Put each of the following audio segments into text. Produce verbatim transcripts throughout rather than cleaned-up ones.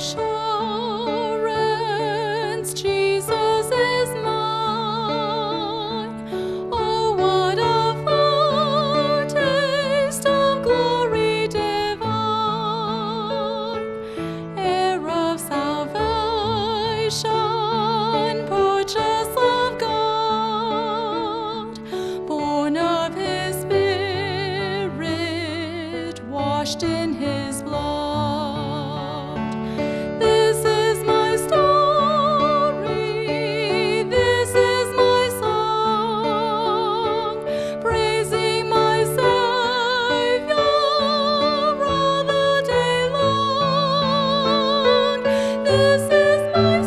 assurance, Jesus is mine. Oh, what a foretaste of glory divine, heir of salvation, purchase of God, born of His Spirit, washed in His blood. This is my story, this is my song, praising my Savior all the day long. This is my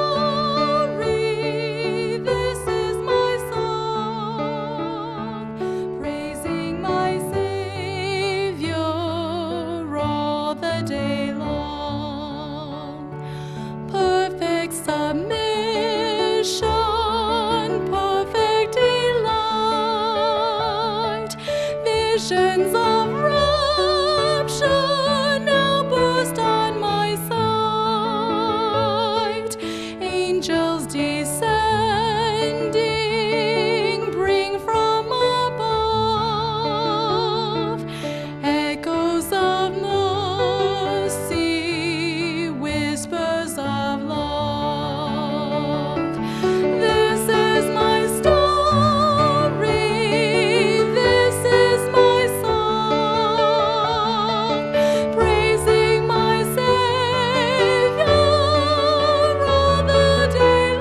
story, this is my song, praising my Savior all the day long. Perfect submission, perfect delight, visions of rapture now burst on my sight. Angels descending bring from above echoes of mercy, whispers of love. This is my story, this is my song, praising my Savior all the day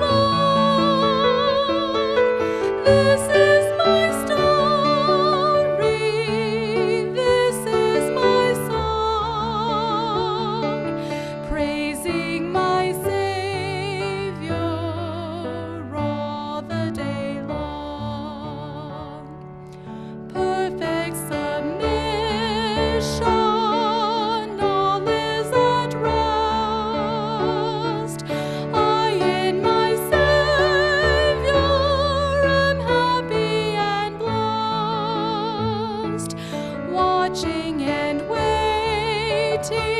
long. This is my story, this is my song, praising my Savior all the day long. Perfect submission, all is at rest. I in my Savior am happy and blessed, watching and waiting